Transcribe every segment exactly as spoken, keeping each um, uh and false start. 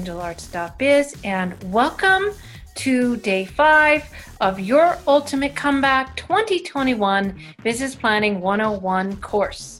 angel arts dot biz, and welcome to day five of your Ultimate Comeback twenty twenty-one Business Planning one oh one course.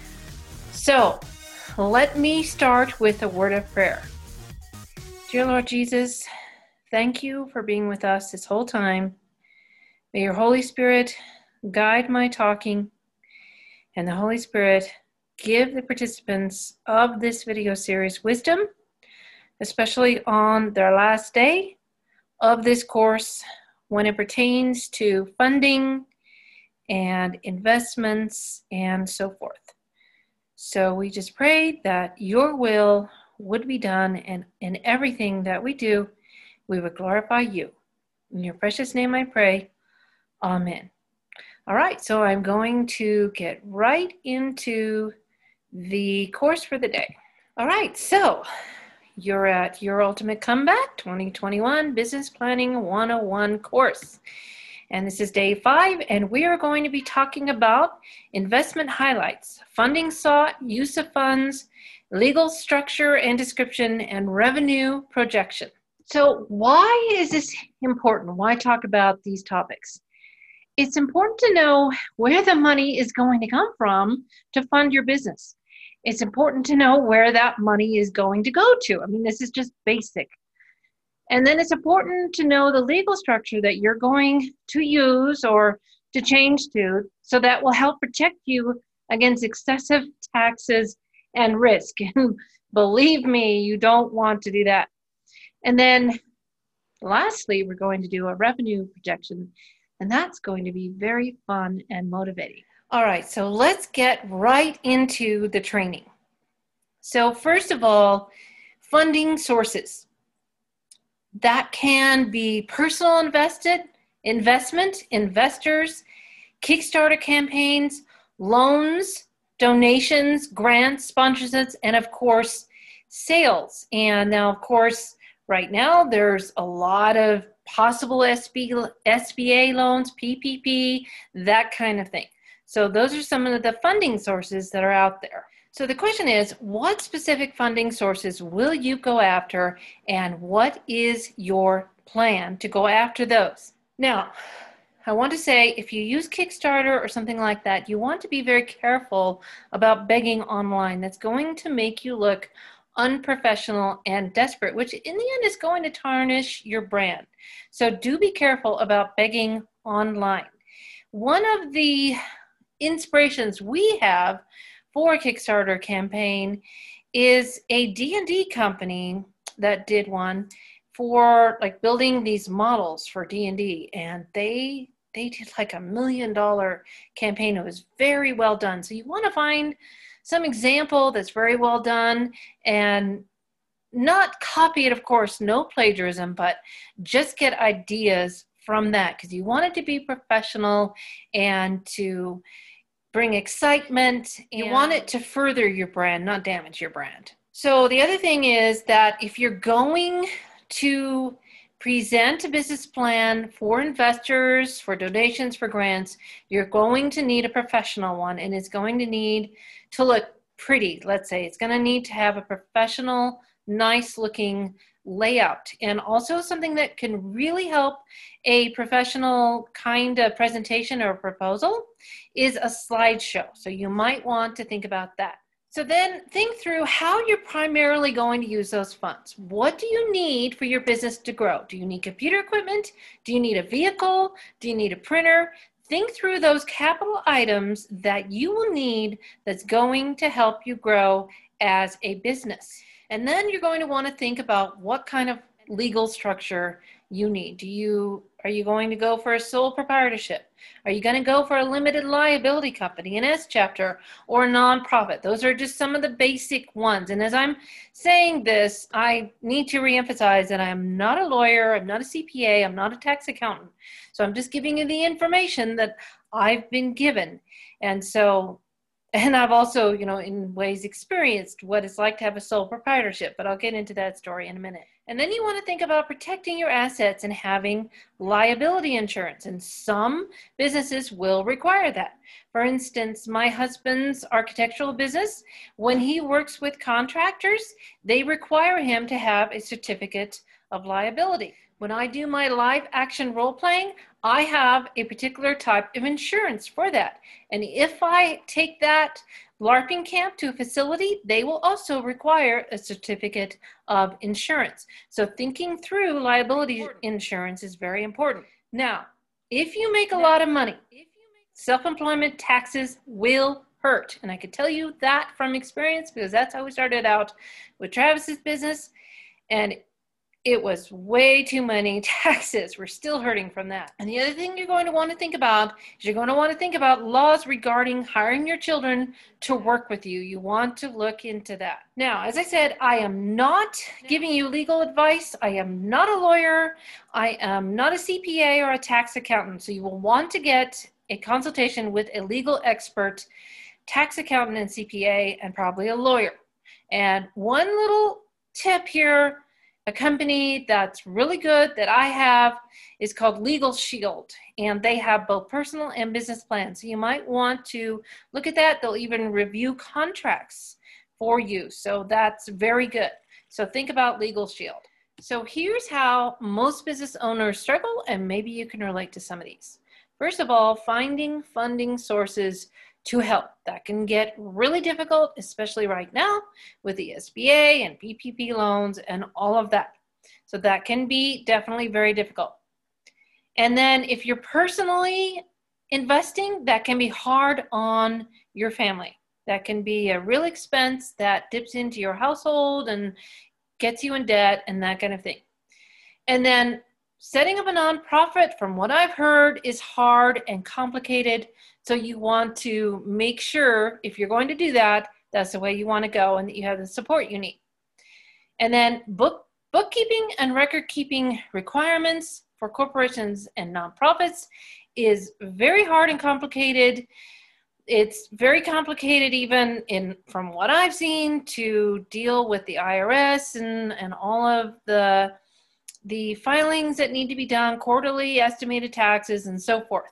So let me start with a word of prayer. Dear Lord Jesus, thank you for being with us this whole time. May your Holy Spirit guide my talking, and the Holy Spirit give the participants of this video series wisdom, especially on their last day of this course when it pertains to funding and investments and so forth. So we just pray that your will would be done, and in everything that we do, we would glorify you. In your precious name I pray. Amen. All right, so I'm going to get right into the course for the day. All right, so you're at Your Ultimate Comeback twenty twenty-one Business Planning one oh one course. And this is day five, and we are going to be talking about investment highlights, funding sought, use of funds, legal structure and description, and revenue projection. So why is this important? Why talk about these topics? It's important to know where the money is going to come from to fund your business. It's important to know where that money is going to go to. I mean, this is just basic. And then it's important to know the legal structure that you're going to use or to change to, so that will help protect you against excessive taxes and risk. And believe me, you don't want to do that. And then lastly, we're going to do a revenue projection, and that's going to be very fun and motivating. All right, so let's get right into the training. So first of all, funding sources. That can be personal invested, investment, investors, Kickstarter campaigns, loans, donations, grants, sponsorships, and of course, sales. And now, of course, right now there's a lot of possible S B A loans, P P P, that kind of thing. So those are some of the funding sources that are out there. So the question is, what specific funding sources will you go after, and what is your plan to go after those? Now, I want to say, if you use Kickstarter or something like that, you want to be very careful about begging online. That's going to make you look unprofessional and desperate, which in the end is going to tarnish your brand. So do be careful about begging online. One of the inspirations we have for a Kickstarter campaign is a D and D company that did one for like building these models for D and D, and they they did like a million dollar campaign. It was very well done. So you want to find some example that's very well done and not copy it, of course, no plagiarism, but just get ideas from that, because you want it to be professional and to bring excitement. You yeah. want it to further your brand, not damage your brand. So the other thing is that if you're going to present a business plan for investors, for donations, for grants, you're going to need a professional one, and it's going to need to look pretty. Let's say it's going to need to have a professional, nice looking layout, and also something that can really help a professional kind of presentation or proposal is a slideshow. So you might want to think about that. So then think through how you're primarily going to use those funds. What do you need for your business to grow? Do you need computer equipment? Do you need a vehicle? Do you need a printer? Think through those capital items that you will need that's going to help you grow as a business. And then you're going to want to think about what kind of legal structure you need. Do you, are you going to go for a sole proprietorship? Are you going to go for a limited liability company, an S chapter, or a nonprofit? Those are just some of the basic ones. And as I'm saying this, I need to reemphasize that I'm not a lawyer, I'm not a C P A, I'm not a tax accountant. So I'm just giving you the information that I've been given. And so And I've also, you know, in ways experienced what it's like to have a sole proprietorship, but I'll get into that story in a minute. And then you want to think about protecting your assets and having liability insurance. And some businesses will require that. For instance, my husband's architectural business, when he works with contractors, they require him to have a certificate of liability. When I do my live action role playing, I have a particular type of insurance for that. And if I take that LARPing camp to a facility, they will also require a certificate of insurance. So thinking through liability insurance is very important. Now, if you make a lot of money, self-employment taxes will hurt. And I can tell you that from experience because that's how we started out with Travis's business. And it was way too many taxes. We're still hurting from that. And the other thing you're going to want to think about is you're going to want to think about laws regarding hiring your children to work with you. You want to look into that. Now, as I said, I am not giving you legal advice. I am not a lawyer. I am not a C P A or a tax accountant. So you will want to get a consultation with a legal expert, tax accountant and C P A, and probably a lawyer. And one little tip here, a company that's really good that I have is called Legal Shield, and they have both personal and business plans. So you might want to look at that. They'll even review contracts for you. So that's very good. So think about Legal Shield. So here's how most business owners struggle, and maybe you can relate to some of these. First of all, finding funding sources to help. That can get really difficult, especially right now with the S B A and P P P loans and all of that. So that can be definitely very difficult. And then if you're personally investing, that can be hard on your family. That can be a real expense that dips into your household and gets you in debt and that kind of thing. And then setting up a nonprofit, from what I've heard, is hard and complicated. So you want to make sure if you're going to do that, that's the way you want to go and that you have the support you need. And then book bookkeeping and record keeping requirements for corporations and nonprofits is very hard and complicated. It's very complicated even in from what I've seen to deal with the I R S and, and all of the the filings that need to be done, quarterly estimated taxes and so forth.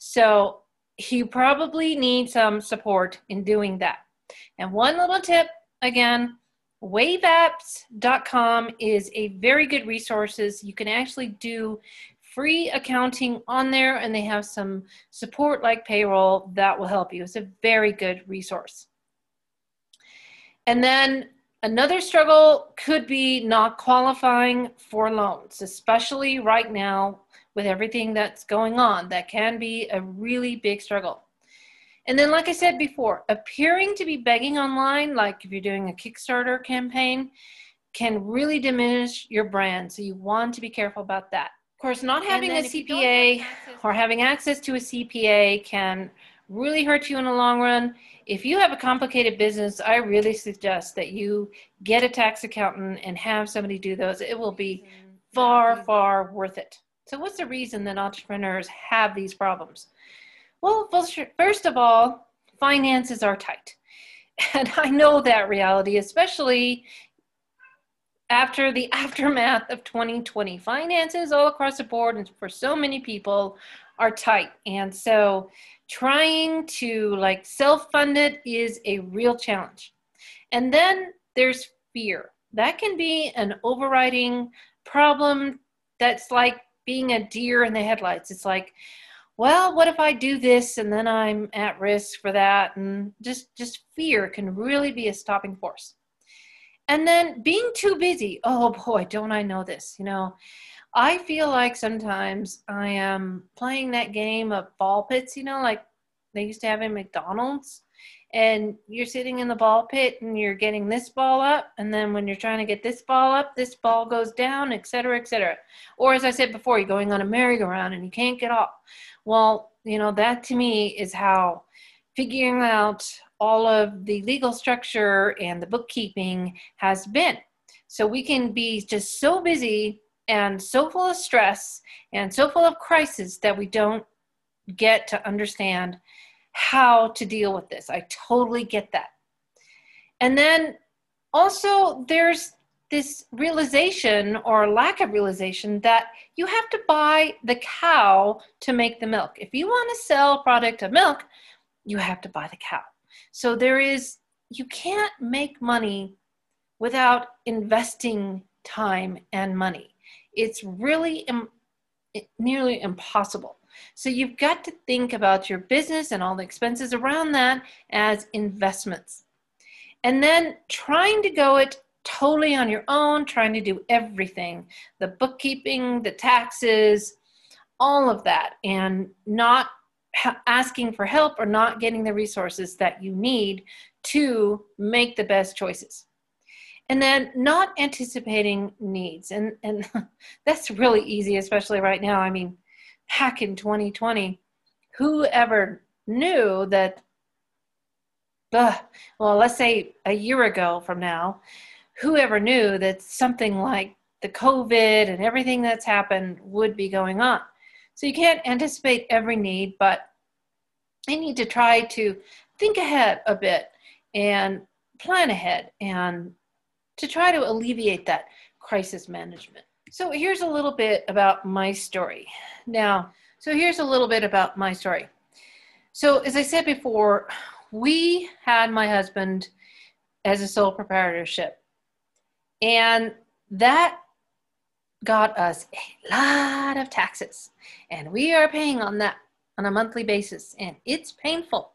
So you probably need some support in doing that. And one little tip, again, wave apps dot com is a very good resource. You can actually do free accounting on there, and they have some support like payroll that will help you. It's a very good resource. And then another struggle could be not qualifying for loans, especially right now with everything that's going on. That can be a really big struggle. And then, like I said before, appearing to be begging online, like if you're doing a Kickstarter campaign, can really diminish your brand. So you want to be careful about that. Of course, not having a C P A or having access to a C P A can really hurt you in the long run. If you have a complicated business, I really suggest that you get a tax accountant and have somebody do those. It will be far, far worth it. So what's the reason that entrepreneurs have these problems? Well, first of all, finances are tight. And I know that reality, especially after the aftermath of twenty twenty. Finances all across the board and for so many people are tight. And so trying to like self-fund it is a real challenge. And then there's fear. That can be an overriding problem that's like being a deer in the headlights. It's like, well, what if I do this and then I'm at risk for that? And just, just fear can really be a stopping force. And then being too busy. Oh boy, don't I know this. You know, I feel like sometimes I am playing that game of ball pits, you know, like they used to have in McDonald's. And you're sitting in the ball pit and you're getting this ball up. And then when you're trying to get this ball up, this ball goes down, et cetera, et cetera. Or as I said before, you're going on a merry-go-round and you can't get off. Well, you know, that to me is how figuring out all of the legal structure and the bookkeeping has been. So we can be just so busy and so full of stress and so full of crisis that we don't get to understand how to deal with this. I totally get that. And then also there's this realization or lack of realization that you have to buy the cow to make the milk. If you want to sell a product of milk, you have to buy the cow. So there is, you can't make money without investing time and money. It's really Im- nearly impossible. So you've got to think about your business and all the expenses around that as investments. And then trying to go it totally on your own, trying to do everything, the bookkeeping, the taxes, all of that, and not ha- asking for help or not getting the resources that you need to make the best choices. And then not anticipating needs. And, and that's really easy, especially right now. I mean, back in twenty twenty, who ever knew that, uh, well, let's say a year ago from now, whoever knew that something like the COVID and everything that's happened would be going on. So you can't anticipate every need, but you need to try to think ahead a bit and plan ahead and to try to alleviate that crisis management. So here's a little bit about my story. Now, so here's a little bit about my story. So as I said before, we had my husband as a sole proprietorship. And that got us a lot of taxes. And we are paying on that on a monthly basis. And it's painful.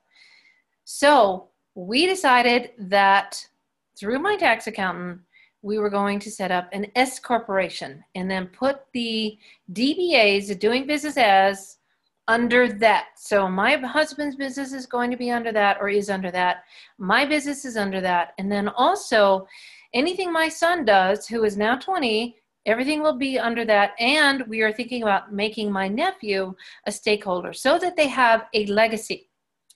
So we decided that through my tax accountant, we were going to set up an S corporation and then put the D B As, the doing business as, under that. So my husband's business is going to be under that or is under that. My business is under that. And then also anything my son does, who is now twenty, everything will be under that. And we are thinking about making my nephew a stakeholder so that they have a legacy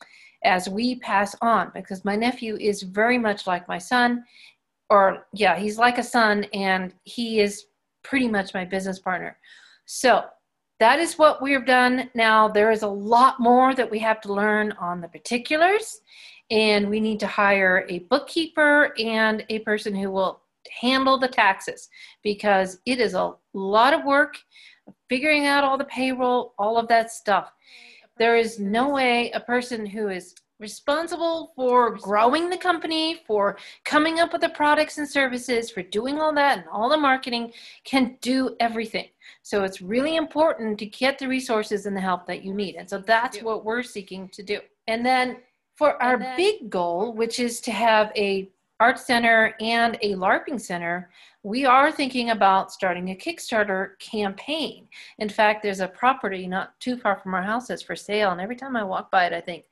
as we pass on, because my nephew is very much like my son, or yeah, he's like a son, and he is pretty much my business partner. So that is what we've done. Now, there is a lot more that we have to learn on the particulars, and we need to hire a bookkeeper and a person who will handle the taxes, because it is a lot of work figuring out all the payroll, all of that stuff. There is no way a person who is responsible for growing the company, for coming up with the products and services, for doing all that and all the marketing can do everything. So it's really important to get the resources and the help that you need. And so that's what we're seeking to do. And then for our then, big goal, which is to have a art center and a LARPing center, we are thinking about starting a Kickstarter campaign. In fact, there's a property not too far from our house that's for sale. And every time I walk by it, I think,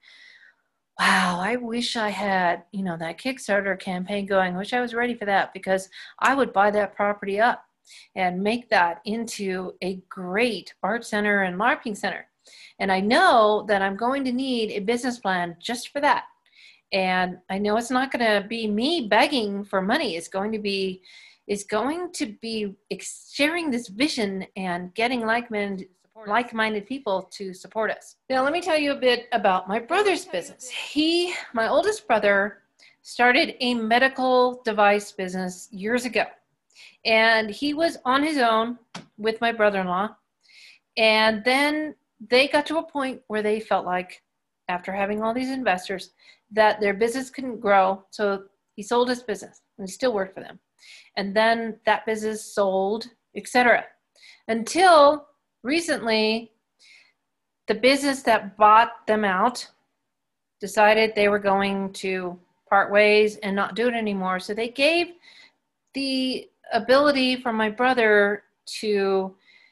wow, I wish I had, you know, that Kickstarter campaign going. I wish I was ready for that, because I would buy that property up and make that into a great art center and LARPing center. And I know that I'm going to need a business plan just for that. And I know it's not going to be me begging for money. It's going to be, it's going to be sharing this vision and getting like-minded like-minded people to support us. Now, let me tell you a bit about my brother's business. He, my oldest brother, started a medical device business years ago. And he was on his own with my brother-in-law. And then they got to a point where they felt like, after having all these investors, that their business couldn't grow. So he sold his business, and he still worked for them. And then that business sold, et cetera. Until recently, the business that bought them out decided they were going to part ways and not do it anymore. So they gave the ability for my brother to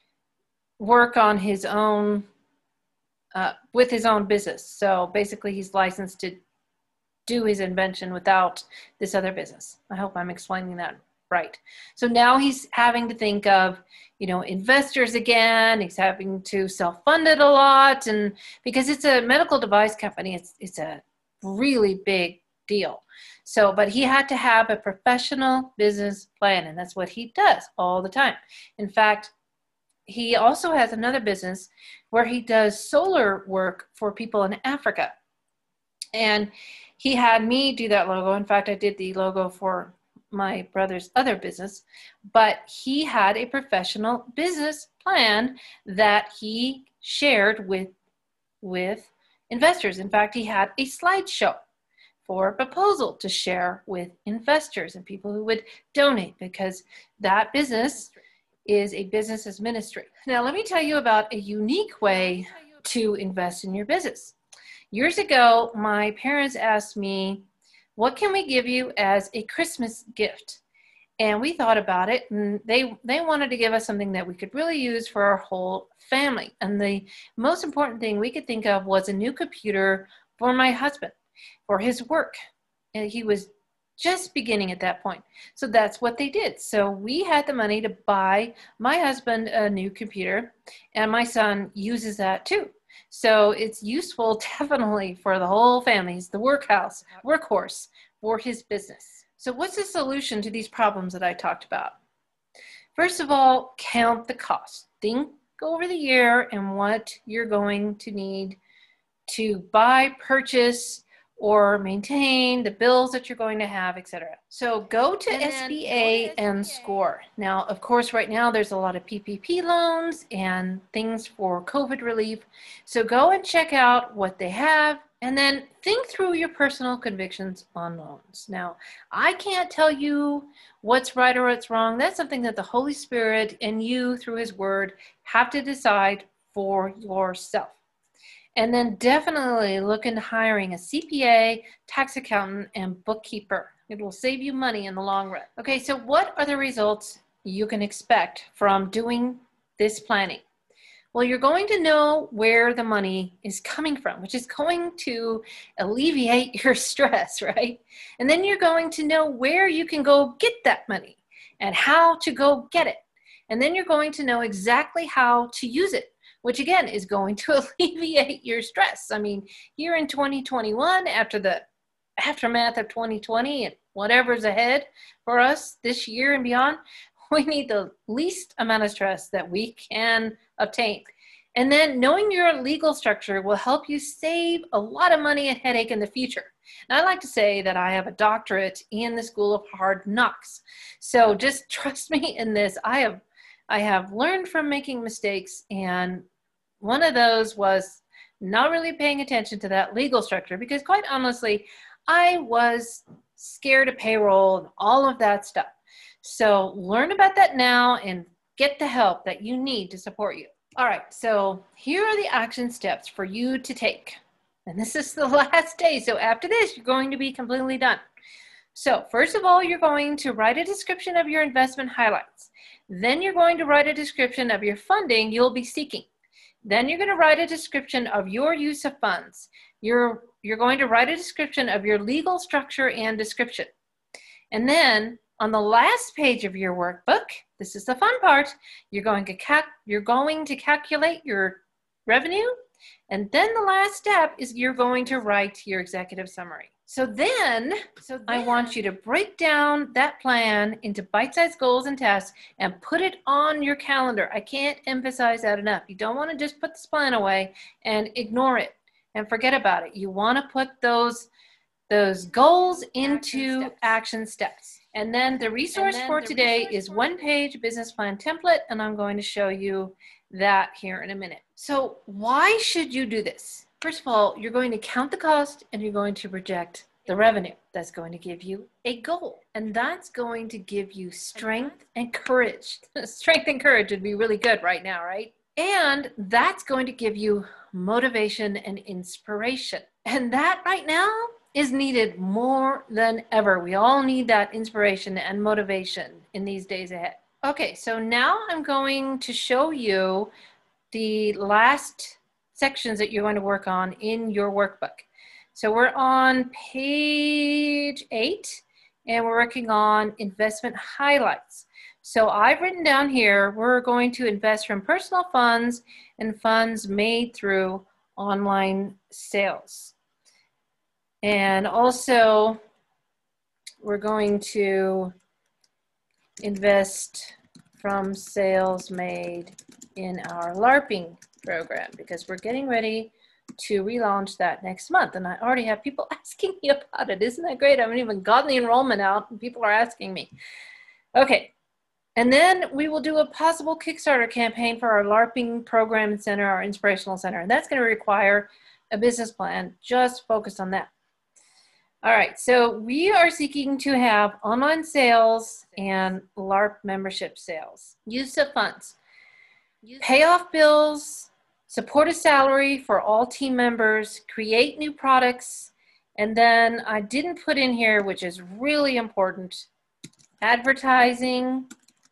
work on his own, uh, with his own business. So basically, he's licensed to do his invention without this other business. I hope I'm explaining that right. So now he's having to think of, you know, investors again. He's having to self-fund it a lot, and because it's a medical device company, it's it's a really big deal. So, but he had to have a professional business plan, and that's what he does all the time. In fact, he also has another business where he does solar work for people in Africa. And he had me do that logo. In fact, I did the logo for my brother's other business, but he had a professional business plan that he shared with, with investors. In fact, he had a slideshow for a proposal to share with investors and people who would donate, because that business is a business as ministry. Now, let me tell you about a unique way to invest in your business. Years ago, my parents asked me, what can we give you as a Christmas gift? And we thought about it, and they, they wanted to give us something that we could really use for our whole family. And the most important thing we could think of was a new computer for my husband, for his work. And he was just beginning at that point. So that's what they did. So we had the money to buy my husband a new computer, and my son uses that too. So it's useful definitely for the whole family. It's the workhouse, workhorse for his business. So what's the solution to these problems that I talked about? First of all, count the cost. Think over the year and what you're going to need to buy, purchase, or maintain, the bills that you're going to have, et cetera. So go to S B A and score. Now, of course, right now there's a lot of P P P loans and things for COVID relief. So go and check out what they have, and then think through your personal convictions on loans. Now, I can't tell you what's right or what's wrong. That's something that the Holy Spirit and you, through His Word, have to decide for yourself. And then definitely look into hiring a C P A, tax accountant, and bookkeeper. It will save you money in the long run. Okay, so what are the results you can expect from doing this planning? Well, you're going to know where the money is coming from, which is going to alleviate your stress, right? And then you're going to know where you can go get that money and how to go get it. And then you're going to know exactly how to use it, which again is going to alleviate your stress. I mean, here in twenty twenty-one, after the aftermath of twenty twenty and whatever's ahead for us this year and beyond, we need the least amount of stress that we can obtain. And then knowing your legal structure will help you save a lot of money and headache in the future. And I like to say that I have a doctorate in the School of Hard Knocks. So just trust me in this. I have, I have learned from making mistakes, and one of those was not really paying attention to that legal structure, because quite honestly, I was scared of payroll and all of that stuff. So learn about that now and get the help that you need to support you. All right, so here are the action steps for you to take. And this is the last day. So after this, you're going to be completely done. So first of all, you're going to write a description of your investment highlights. Then you're going to write a description of your funding you'll be seeking. Then you're going to write a description of your use of funds. You're, you're going to write a description of your legal structure and description. And then on the last page of your workbook, this is the fun part, you're going to, cal you're going to calculate your revenue. And then the last step is you're going to write your executive summary. So then, so then I want you to break down that plan into bite-sized goals and tasks and put it on your calendar. I can't emphasize that enough. You don't want to just put this plan away and ignore it and forget about it. You want to put those, those goals into action steps. Action steps. And then the resource then for the today resource is one-page business plan template, and I'm going to show you that here in a minute. So why should you do this? First of all, you're going to count the cost and you're going to project the revenue. That's going to give you a goal, and that's going to give you strength and courage. Strength and courage would be really good right now, right? And that's going to give you motivation and inspiration. And that right now is needed more than ever. We all need that inspiration and motivation in these days ahead. Okay, so now I'm going to show you the last sections that you're going to work on in your workbook. So we're on page eight, and we're working on investment highlights. So I've written down here, we're going to invest from personal funds and funds made through online sales. And also, we're going to invest from sales made in our LARPing program, because we're getting ready to relaunch that next month. And I already have people asking me about it. Isn't that great? I haven't even gotten the enrollment out and people are asking me. Okay. And then we will do a possible Kickstarter campaign for our LARPing program center, our inspirational center. And that's going to require a business plan just focused on that. All right, so we are seeking to have online sales and LARP membership sales. Use of funds. Pay off bills, support a salary for all team members, create new products, and then I didn't put in here, which is really important, advertising,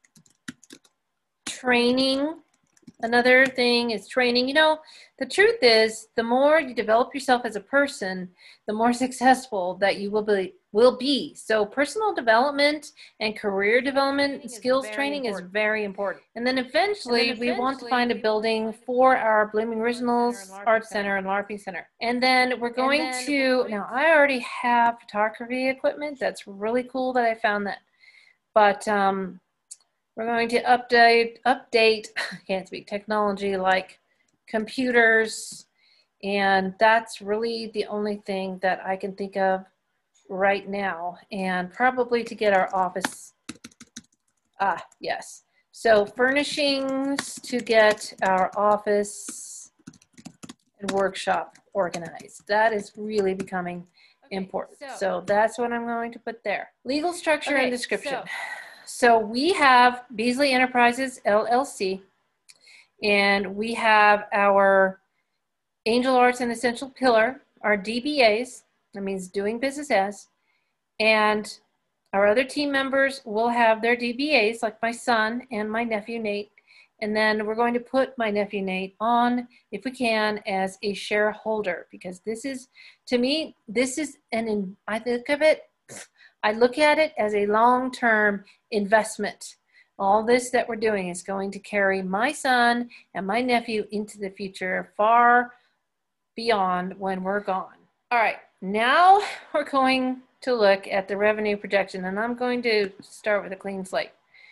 training. Another thing is training. You know, the truth is, the more you develop yourself as a person, the more successful that you will be. Will be. So personal development and career development, training skills training important. is very important. And then eventually, and then eventually we want to find a building for our Blooming Originals Art Center and LARPing Center. And then we're going then to, we're going now I already have photography equipment. That's really cool that I found that. But um, we're going to update, update, I can't speak, technology like computers. And that's really the only thing that I can think of right now. And probably to get our office, ah, yes. So furnishings to get our office and workshop organized. That is really becoming okay, important. So, so that's what I'm going to put there. Legal structure okay, and description. So. So we have Beasley Enterprises, L L C, and we have our Angel Arts and Essential Pillar, our D B As, that means doing business as, and our other team members will have their D B As, like my son and my nephew, Nate, and then we're going to put my nephew, Nate, on, if we can, as a shareholder, because this is, to me, this is an, I think of it, I look at it as a long-term investment. All this that we're doing is going to carry my son and my nephew into the future far beyond when we're gone. All right, now we're going to look at the revenue projection, and I'm going to start with a clean slate.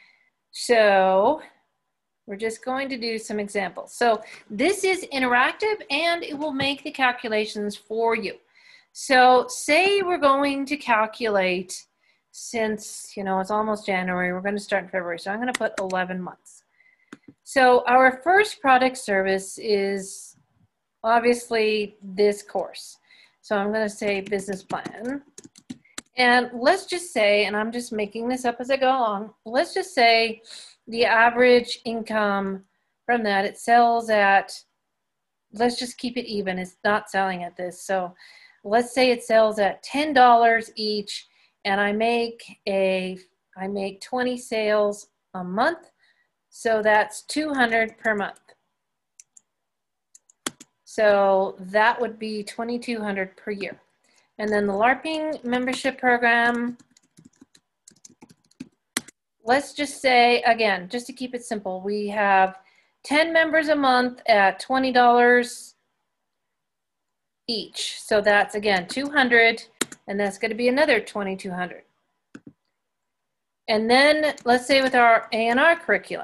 So we're just going to do some examples. So this is interactive and it will make the calculations for you. So say we're going to calculate, since, you know, it's almost January, we're going to start in February. So I'm going to put eleven months. So our first product service is obviously this course. So I'm going to say business plan. And let's just say, and I'm just making this up as I go along, let's just say the average income from that, it sells at, let's just keep it even, it's not selling at this. So let's say it sells at ten dollars each, and I make a, I make twenty sales a month. So that's two hundred per month. So that would be twenty-two hundred per year. And then the LARPing membership program, let's just say, again, just to keep it simple, we have ten members a month at twenty dollars each. So that's, again, two hundred, and that's going to be another twenty-two hundred. And then let's say with our A and R curriculum,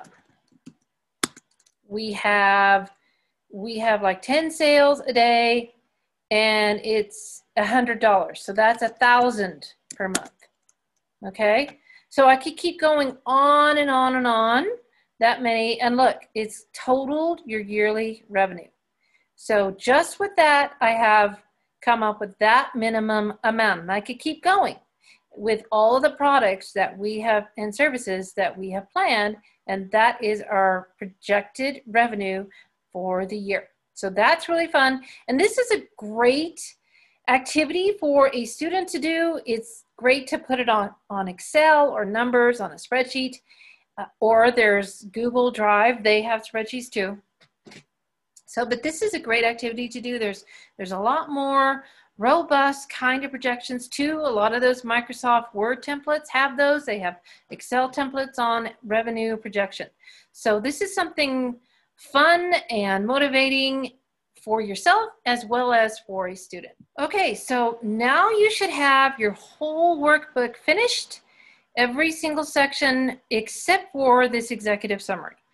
we have, we have like ten sales a day, and it's one hundred dollars. So that's one thousand per month. Okay? So I could keep going on and on and on, that many. And look, it's totaled your yearly revenue. So just with that, I have come up with that minimum amount. And I could keep going with all of the products that we have and services that we have planned. And that is our projected revenue for the year. So that's really fun. And this is a great activity for a student to do. It's great to put it on, on Excel or numbers on a spreadsheet, uh, or there's Google Drive. They have spreadsheets too. So, but this is a great activity to do. There's, there's a lot more robust kind of projections too. A lot of those Microsoft Word templates have those. They have Excel templates on revenue projection. So this is something fun and motivating for yourself as well as for a student. Okay, so now you should have your whole workbook finished, every single section except for this executive summary.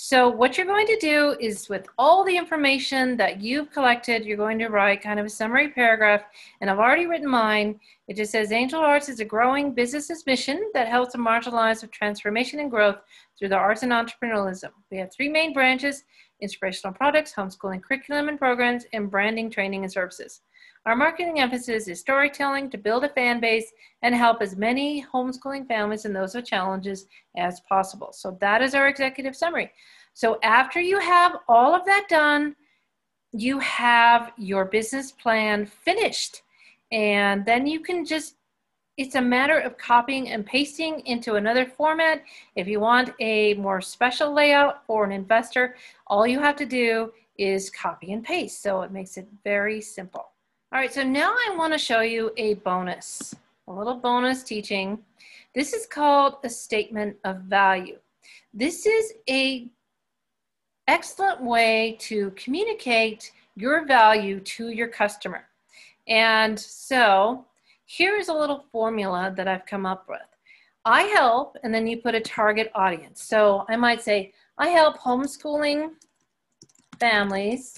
So what you're going to do is, with all the information that you've collected, you're going to write kind of a summary paragraph. And I've already written mine. It just says, Angel Arts is a growing business mission that helps the marginalized with transformation and growth through the arts and entrepreneurialism. We have three main branches: inspirational products, homeschooling curriculum and programs, and branding, training, and services. Our marketing emphasis is storytelling to build a fan base and help as many homeschooling families and those with challenges as possible. So that is our executive summary. So after you have all of that done, you have your business plan finished. And then you can just, it's a matter of copying and pasting into another format. If you want a more special layout for an investor, all you have to do is copy and paste. So it makes it very simple. All right, so now I want to show you a bonus, a little bonus teaching. This is called a statement of value. This is a excellent way to communicate your value to your customer. And so here's a little formula that I've come up with. I help, and then you put a target audience. So I might say, I help homeschooling families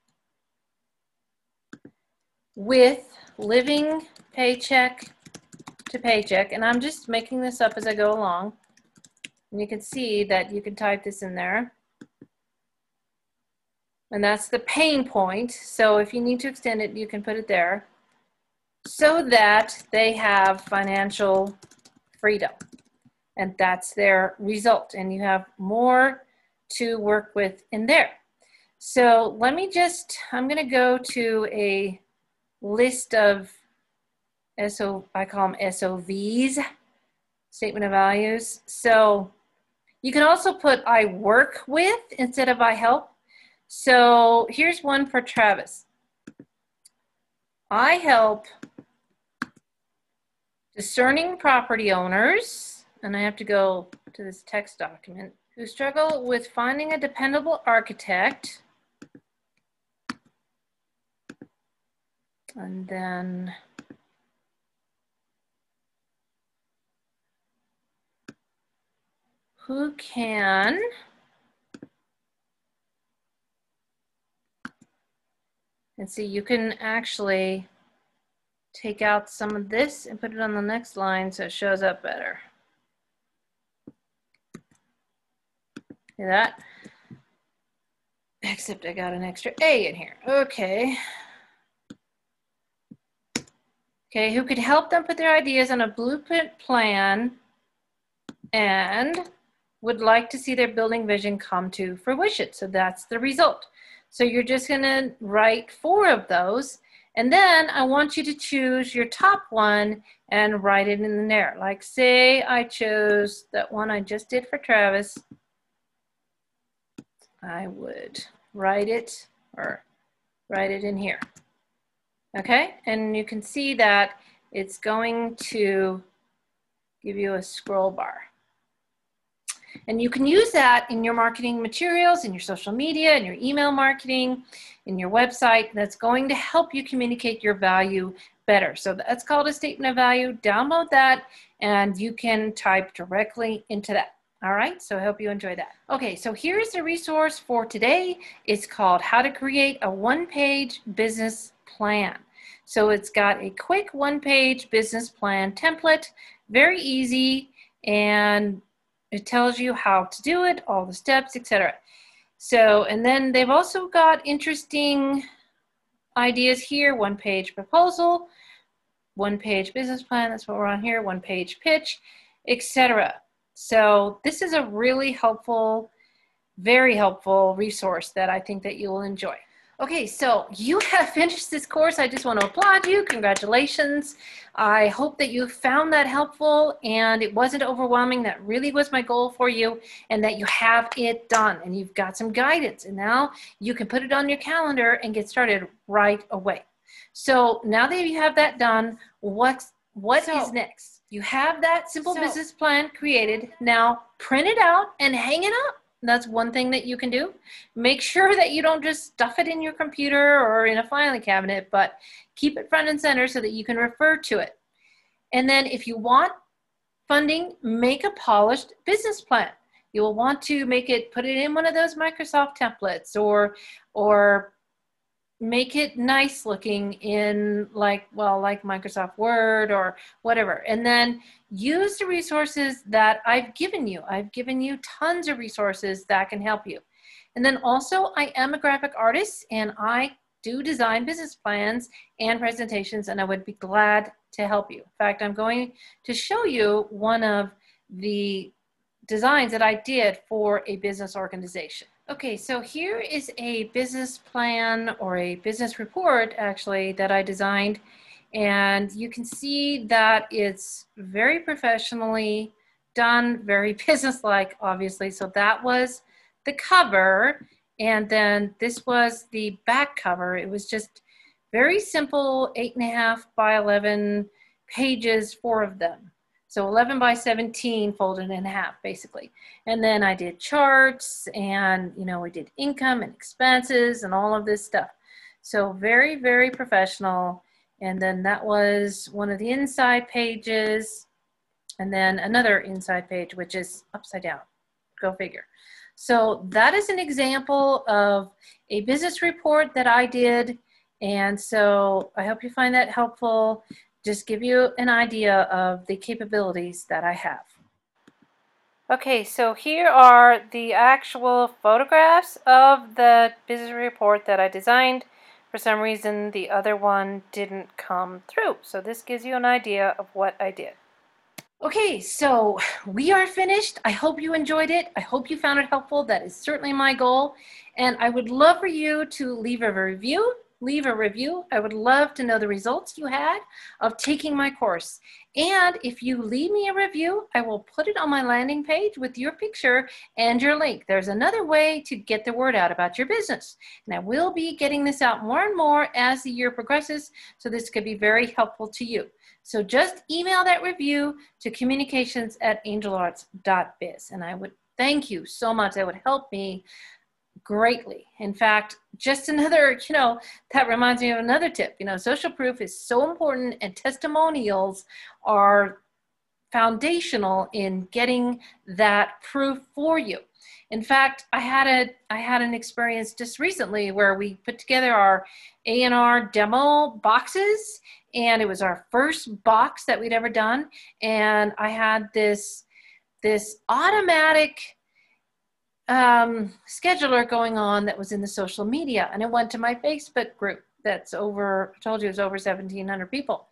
with living paycheck to paycheck. And I'm just making this up as I go along. And you can see that you can type this in there. And that's the pain point. So if you need to extend it, you can put it there, so that they have financial freedom. And that's their result. And you have more to work with in there. So let me just, I'm going to go to a list of S O, I call them S O Vs, statement of values. So you can also put I work with instead of I help. So here's one for Travis. I help discerning property owners, and I have to go to this text document, who struggle with finding a dependable architect. And then who can and see, you can actually take out some of this and put it on the next line so it shows up better. See that? Except I got an extra A in here. Okay. Okay, who could help them put their ideas on a blueprint plan and would like to see their building vision come to fruition. So that's the result. So you're just gonna write four of those, and then I want you to choose your top one and write it in there. Like say I chose that one I just did for Travis. I would write it or write it in here. Okay, and you can see that it's going to give you a scroll bar. And you can use that in your marketing materials, in your social media, in your email marketing, in your website. That's going to help you communicate your value better. So that's called a statement of value. Download that and you can type directly into that. All right, so I hope you enjoy that. Okay, so here's the resource for today. It's called How to Create a One-Page Business Plan. So it's got a quick one-page business plan template, very easy, and it tells you how to do it, all the steps, et cetera. So, and then they've also got interesting ideas here: one-page proposal, one-page business plan, that's what we're on here, one-page pitch, et cetera. So this is a really helpful, very helpful resource that I think that you will enjoy. Okay, so you have finished this course. I just want to applaud you. Congratulations. I hope that you found that helpful and it wasn't overwhelming. That really was my goal for you, and that you have it done and you've got some guidance, and now you can put it on your calendar and get started right away. So now that you have that done, what's, what so, is next? You have that simple so, business plan created. Now print it out and hang it up. That's one thing that you can do. Make sure that you don't just stuff it in your computer or in a filing cabinet, but keep it front and center so that you can refer to it. And then if you want funding, make a polished business plan. You will want to make it, put it in one of those Microsoft templates, or, or make it nice looking in like, well, like Microsoft Word or whatever. And then use the resources that I've given you. I've given you tons of resources that can help you. And then also, I am a graphic artist, and I do design business plans and presentations, and I would be glad to help you. In fact, I'm going to show you one of the designs that I did for a business organization. Okay, so here is a business plan, or a business report actually, that I designed, and you can see that it's very professionally done, very business-like, obviously. So that was the cover, and then this was the back cover. It was just very simple, eight and a half by eleven pages, four of them. So eleven by seventeen folded in half, basically. And then I did charts, and, you know, we did income and expenses and all of this stuff. So very, very professional. And then that was one of the inside pages, and then another inside page, which is upside down. Go figure. So that is an example of a business report that I did. And so I hope you find that helpful. Just give you an idea of the capabilities that I have. Okay, so here are the actual photographs of the business report that I designed. For some reason, the other one didn't come through. So this gives you an idea of what I did. Okay, so we are finished. I hope you enjoyed it. I hope you found it helpful. That is certainly my goal. And I would love for you to leave a review. Leave a review. I would love to know the results you had of taking my course. And if you leave me a review, I will put it on my landing page with your picture and your link. There's another way to get the word out about your business. And I will be getting this out more and more as the year progresses, so this could be very helpful to you. So just email that review to communications at angel arts dot biz. And I would thank you so much. That would help me greatly. In fact, just another, you know, that reminds me of another tip. You know, social proof is so important, and testimonials are foundational in getting that proof for you. In fact, I had a I had an experience just recently where we put together our A and R demo boxes, and it was our first box that we'd ever done. And I had this this automatic um, scheduler going on that was in the social media, and it went to my Facebook group. That's over, I told you it was over seventeen hundred people.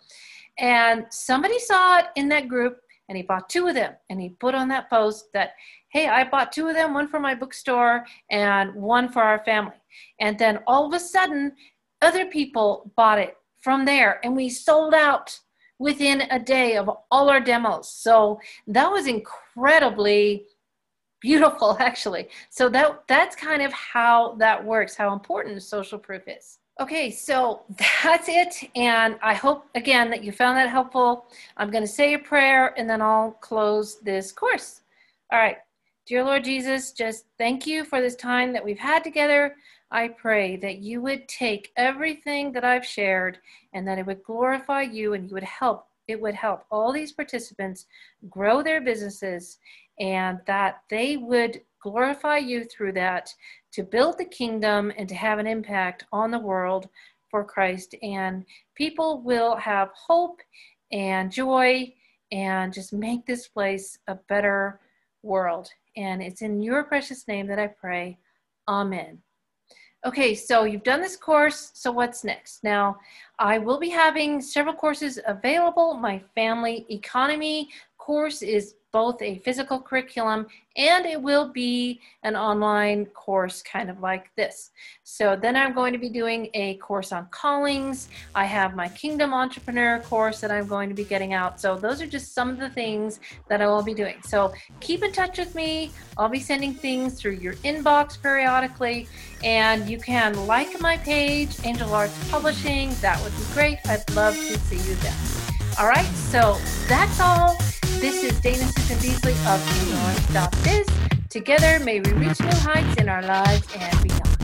And somebody saw it in that group, and he bought two of them, and he put on that post that, hey, I bought two of them, one for my bookstore and one for our family. And then all of a sudden, other people bought it from there, and we sold out within a day of all our demos. So that was incredibly beautiful, actually. So that that's kind of how that works, how important social proof is. Okay, so that's it. And I hope, again, that you found that helpful. I'm going to say a prayer, and then I'll close this course. All right. Dear Lord Jesus, just thank you for this time that we've had together. I pray that you would take everything that I've shared, and that it would glorify you, and you would help, it would help all these participants grow their businesses, and that they would glorify you through that, to build the kingdom and to have an impact on the world for Christ. And people will have hope and joy, and just make this place a better world. And it's in your precious name that I pray. Amen. Okay, so you've done this course, so what's next? Now, I will be having several courses available. My family economy course is both a physical curriculum, and it will be an online course kind of like this. So then I'm going to be doing a course on callings. I have my Kingdom Entrepreneur course that I'm going to be getting out. So those are just some of the things that I will be doing. So keep in touch with me. I'll be sending things through your inbox periodically, and you can like my page, Angel Arts Publishing. That would be great. I'd love to see you then. All right, so that's all. This is Dana Susan Beasley of angel arts dot biz. Together, may we reach new heights in our lives and beyond.